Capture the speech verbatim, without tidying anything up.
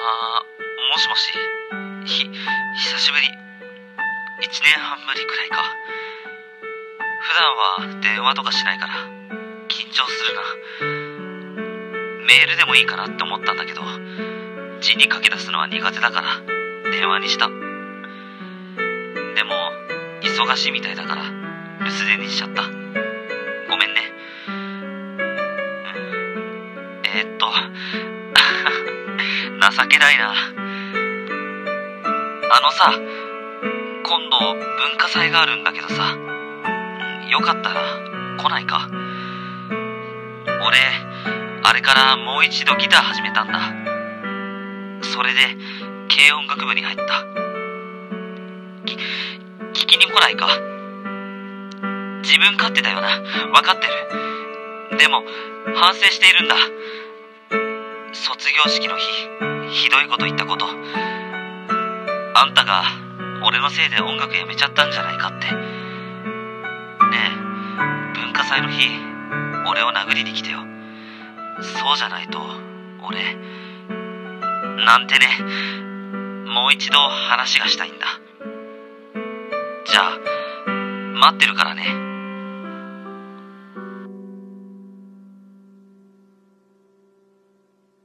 あー、もしもし。ひ、久しぶり。一年半ぶりくらいか。普段は電話とかしないから緊張するな。メールでもいいかなって思ったんだけど、字に書き出すのは苦手だから電話にした。でも忙しいみたいだから留守電にしちゃった。ごめんね。うん、えー、っと情けないな。あのさ、今度文化祭があるんだけどさ、よかったら来ないか。俺あれからもう一度ギター始めたんだ。それで軽音楽部に入った。き聞きに来ないか。自分勝手だよな、分かってる。でも反省しているんだ。卒業式の日ひどいこと言ったこと、あんたが俺のせいで音楽やめちゃったんじゃないかって。ねえ、文化祭の日俺を殴りに来てよ。そうじゃないと俺なんてね。もう一度話がしたいんだ。じゃあ待ってるからね。